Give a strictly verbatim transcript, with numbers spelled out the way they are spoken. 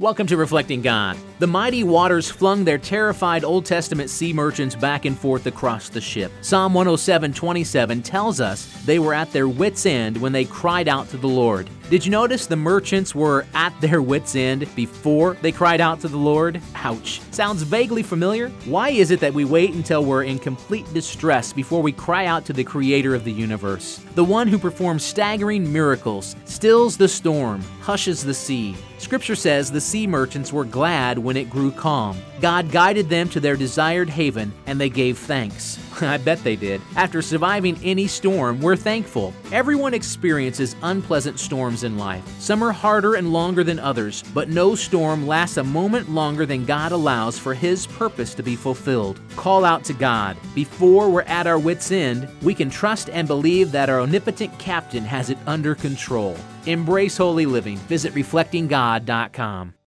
Welcome to Reflecting God. The mighty waters flung their terrified Old Testament sea merchants back and forth across the ship. Psalm one oh seven twenty-seven tells us they were at their wits' end when they cried out to the Lord. Did you notice the merchants were at their wits' end before they cried out to the Lord? Ouch. Sounds vaguely familiar? Why is it that we wait until we're in complete distress before we cry out to the Creator of the universe? The one who performs staggering miracles, stills the storm, hushes the sea. Scripture says the sea merchants were glad when it grew calm. God guided them to their desired haven, and they gave thanks. I bet they did. After surviving any storm, we're thankful. Everyone experiences unpleasant storms in life. Some are harder and longer than others, but no storm lasts a moment longer than God allows for His purpose to be fulfilled. Call out to God. Before we're at our wits' end, we can trust and believe that our omnipotent Captain has it under control. Embrace holy living. Visit reflecting god dot com.